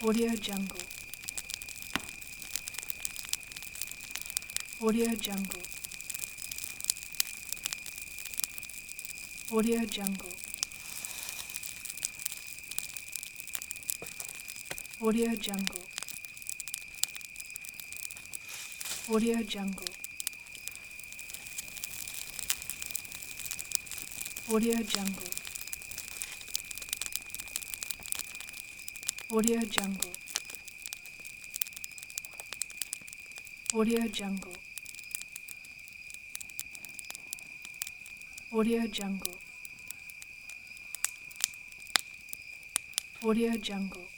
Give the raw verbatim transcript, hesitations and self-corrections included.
Audio Jungle. Audio Jungle. Audio Jungle. Audio Jungle. Audio Jungle. Audio Jungle. Audio Jungle. Audio Jungle. Audio Jungle. Audio Jungle.